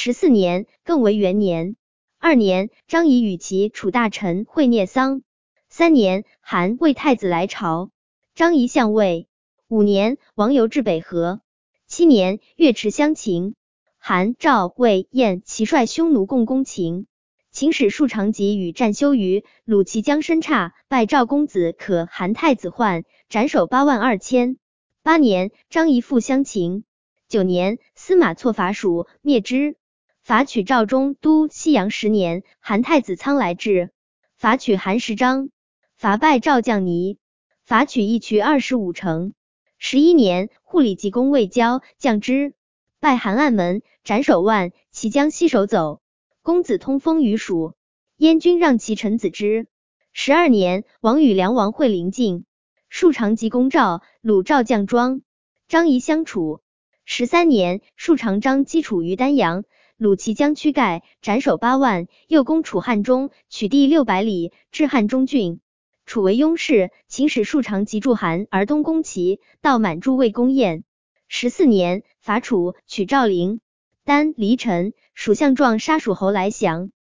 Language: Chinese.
14年，更为元年。2年，张仪与其楚大臣会聂桑。3年，韩魏太子来朝，张仪相位。5年，王游至北河。7年，岳池相秦，韩、赵、魏、燕齐率匈奴共攻秦。秦使数长疾与战休于鲁齐江申差，拜赵公子可、韩太子换，斩首82000。8年，张仪复相秦。9年，司马错伐蜀，灭之。伐取赵中都。西阳10年，韩太子苍来至，伐取韩石章，伐败赵将倪，伐取义渠25城。11年，护理济公魏交，将之，败韩暗门，斩首万，其将西守走。公子通封于蜀，燕军让其臣子之。12年，王与梁王会临晋，数长疾攻赵，虏赵将庄，张仪相处。13年，数长张击楚于丹阳，虏其将屈盖，斩首8万，又攻楚汉中，取地600里，至汉中郡。楚为雍氏，秦使数长疾助韩而东攻齐，到满助魏攻燕。14年，伐楚，取赵陵、丹、黎陈，蜀相壮杀蜀侯来降。